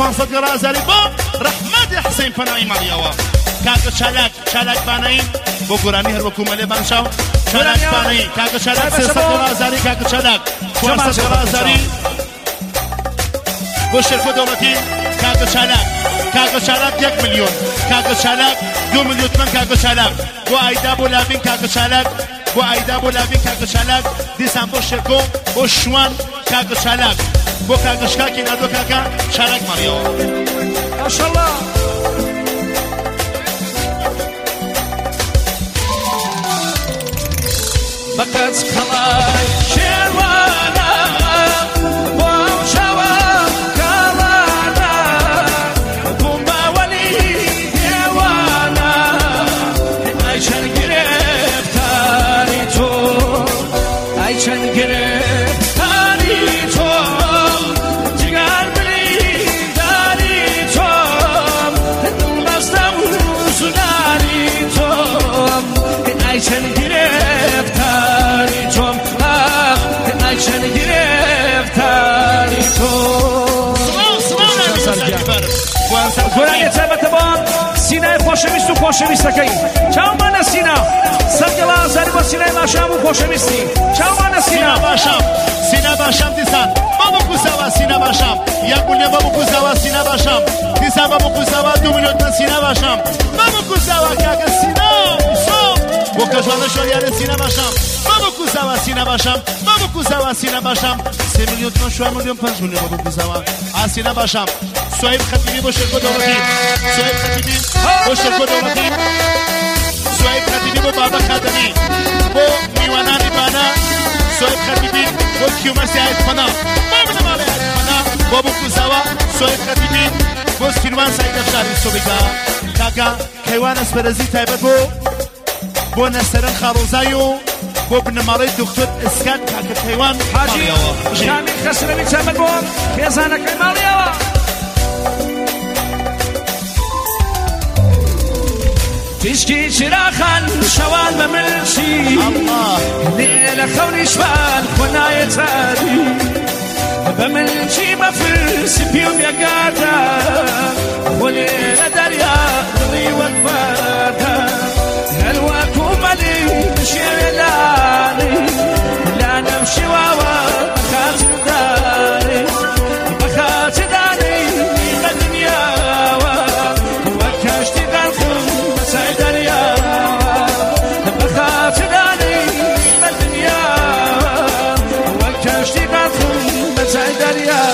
500 گرازاری با رحمت حسین فنایی مالیاوا کاکا چالاک بانایی بو گرانی هر وکو ملی بانشاو چالاک بانایی کاکا چالاک 300 گرازاری کاکا چالاک 400 گرازاری بو شرکت دولتی کاکا چالاک 1 میلیون کاکا چالاک 2 میلیون تومان کاکا چالاک بو ایدا بو لابین کاکا چالاک بو ایدا بو لابین کاکا چالاک دیسان بو شرکو بو شوان کاکا چالاک بو کاکا شکاکی ندو کاکا چالاک مالیاوا ماشاءالله فقط خلای شیروانا با شوا کلانا بومبا ولی دیوانا ایشان گرفتاری تو ایشان گرفتاری تو جگر بلی داری تو دل بستم سوداری تو ایشان گرفتاری تو ایشان گرفتاری تو گرانی تبت بام سینه خوشویست و خوشویستکی چاو من سینه سرگلا زری با سینه باشم و خوشویستی چاو من سینه باشم دیسان بابو کوزاوا سینه باشم 1 میلیون بابو کوزاوا سینه باشم دیسان بابو کوزاوا 2 میلیون من سینه باشم بابو کوزاوا کاکا سینه بو کجوانه شوریان سینه باشم بابو کوزاوا سینه باشم بابو کوزاوا سینه باشم 3 میلیون تومان 4 میلیون 5 میلیون بابو کوزاوا سینه باشم سویب خطیبی با شرکت دولتی سویب خطیبی با شرکت دولتی سویب خطیبی با بابا خدمی با میوانانی بانا سویب خطیبی با کیومرسی آیت فنا بابا نمالی آیت فنا بابو کوزاوا سویب خطیبی با سیروان سعید افشاری صوبیگا کاکا کیوان اسپرزی تایبت بو نسرن خاروزایو بو بنماری دکتر اسکان کاکا کیوان حاجی شامل خسروی تایبت بو پیزانکی مالیاوا تشكي شراخا شوال بملشي ليلة خوني شوال خناية تادي بملشي مفرس بيوم يا قاتا وليلة دريا ضري وقفاتا هلواكو ملي مشي لاني لا نمشي واوا بخات داري بخات داري بدنيا وكاشتي غالخم سعيدانيا بخات داري بدنيا وكاشتي غالخم سعيدانيا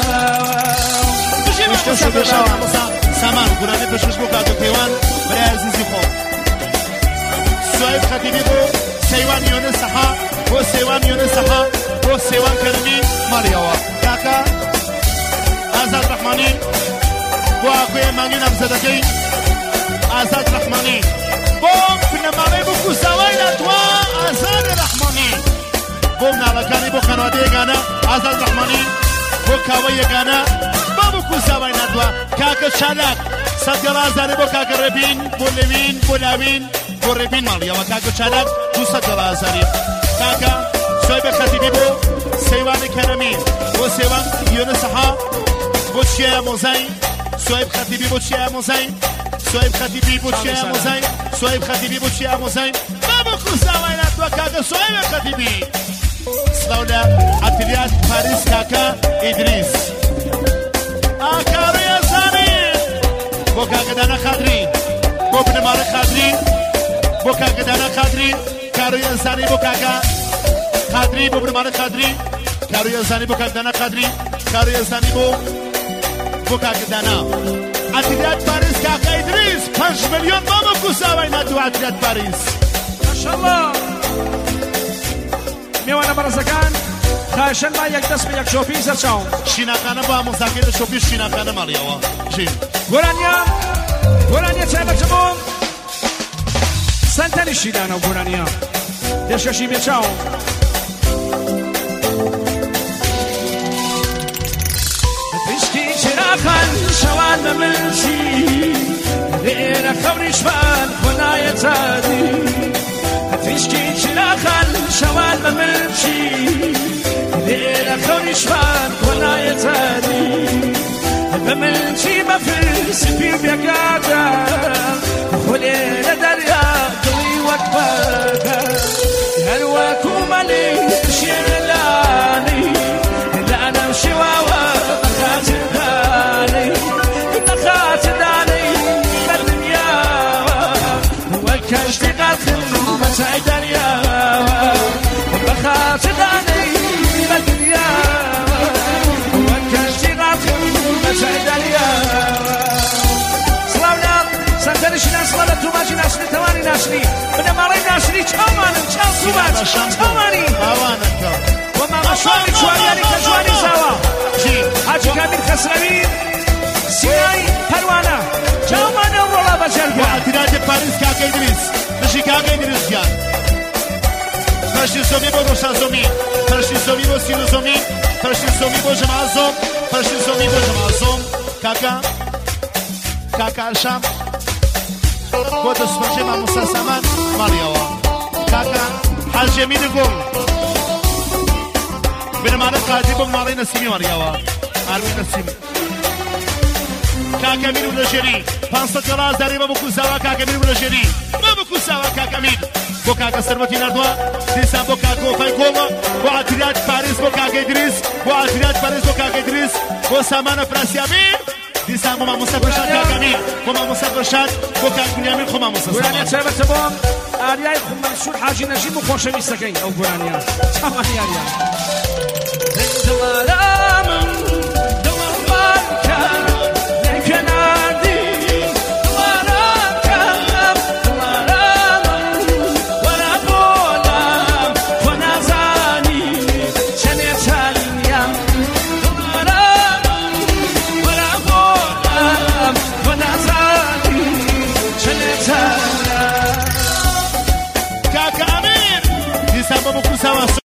بشكل سامان قراني بشوش بو كاكو كيوان برای عزیزی خود سویب خطیبی بو سیوان یون سحا بو سیوان یون سحا بو سیوان کرمی مالیاوا کاکا آزاد رحمانی بو آقوی مانگی نمزدکی آزاد رحمانی بو بنمالی بو کوزاوای نتوا آزاد رحمانی بو نالکانی بو خانواده گانا آزاد رحمانی بو کاوی گانا بو کوزاوای نتوا کاکا چالاک $100 بو کاکا ربین بو لوین بو لاوین بو ربین مالیاوا کاکا چالاک $200 کاکا سویب خطیبی بو سیوان کرمی بو سیوان یون سحا بو چیه موزای سویب خطیبی بو چیه موزای سویب خطیبی بو چیه موزای سویب خطیبی بو چیه موزای بابا کوزاوای نتوا کاکا سویب خطیبی سلاولا اتلیات پاریس کاکا ادریس آکاری ازانی بو کاکا دانا خادری بو بنمار خادری بو کاکا دانا خادری کاروی ازانی بو کاکا خادری بو بنمار خادری کاروی ازانی بو کاکا دانا خادری کاروی ازانی بو کاکا دانا اتلیات پاریس کاکا ادریس 5 میلیون بابا کوزاوای نتوا اتلیات پاریس ماشاءالله میوانە بەڕزەکان خاشن با یەک دەست بە یەک شۆپی سەرچاوم شیناخانە بۆ ئامۆزاکەی لە شۆپی شیناخانە ماڵیەوە ژین گۆرانیا چایبەکە بۆم سەنتەنی شیدانە و گۆرانیا دێشەشی بێچاوم تشكي شراخا شوال بملشي ليلة خوني شوال خناية تادي تشكي شراخا شوال بملشي ليلة خوني شوال خناية تادي بمن چی مفرس پی بگادا خلی ندریا دلی وقبادا هر وکو ملی شیرلانی لعنم شواوا خاتدانی خاتدانی بالدنيا والكاشتغال خدمة دريا خاتداني بالدنيا والكاشتغال خدمة دريا صلاونا سنترش ناس ولا توماجي ناسني تواني ناسني بنا ماري ناسني چاوانم چاو توماج چاواني وما مشواني چوانياني كجواني زاوا حاجي كامل خسروي سيناي پروانه چاوانه رولا بجرگا واعتراض پاریس کاکا ادریس نشی کاکا ادریس جان پرشتی سومی با روشن زومی پرشتی سومی با سینو زومی پرشتی سومی با جماع زوم پرشتی سومی با جماع زوم کاکا الشام با دستمنجه ما مسلسمان مالیاوا کاکا حاج امین گل بنمانه قاضی با مالی نسیمی مالیاوا آرمی نسیمی کاکا امین ولجری 500 کلاس داری با بکوزاوا کاکا امین ولجری با بکوزاوا کاکا امین بۆ کاکە سەرمەتی نردووە دیسان بۆ کاکە وفای کۆمە بۆ عاتیرات پاریس بۆ کاکە ئیدریس بۆ عاتیرات پاریس بۆ کاکە ئیدریس بۆ سامانە فرانسیامین دیسان بۆ مامۆستا بەرشاد کاکە ئەمین بۆ مامۆستا بەرشاد بۆ کاکە بنیامین خۆ مامۆستا گورانیا چێبەتە بۆم ئاریای خۆم مەنسوور حاجی نەژیم و خۆشەویستەکەی ئەو گورانیا چاوانی ئاریا کاکە ئەمین دیسان بۆ بکوزاوا